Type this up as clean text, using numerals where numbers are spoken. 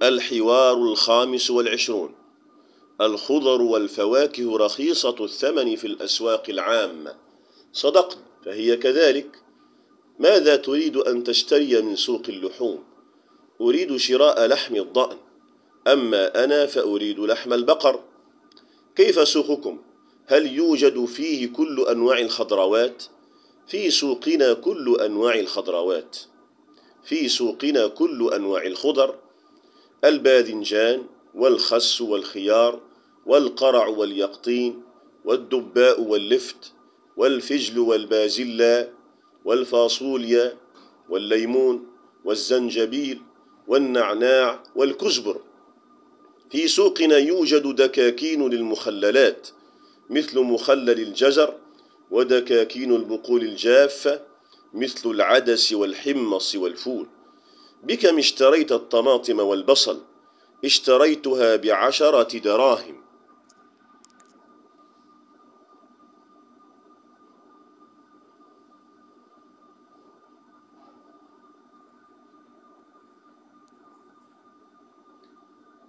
الحوار 25. الخضر والفواكه رخيصة الثمن في الأسواق العامة. صدقت، فهي كذلك. ماذا تريد أن تشتري من سوق اللحوم؟ أريد شراء لحم الضأن، أما أنا فأريد لحم البقر. كيف سوقكم؟ هل يوجد فيه كل أنواع الخضروات؟ في سوقنا كل أنواع الخضروات. في سوقنا كل أنواع الخضر: الباذنجان والخس والخيار والقرع واليقطين والدباء واللفت والفجل والبازلاء والفاصوليا والليمون والزنجبيل والنعناع والكزبر. في سوقنا يوجد دكاكين للمخللات مثل مخلل الجزر، ودكاكين البقول الجافة مثل العدس والحمص والفول. بكم اشتريت الطماطم والبصل؟ اشتريتها ب10 دراهم.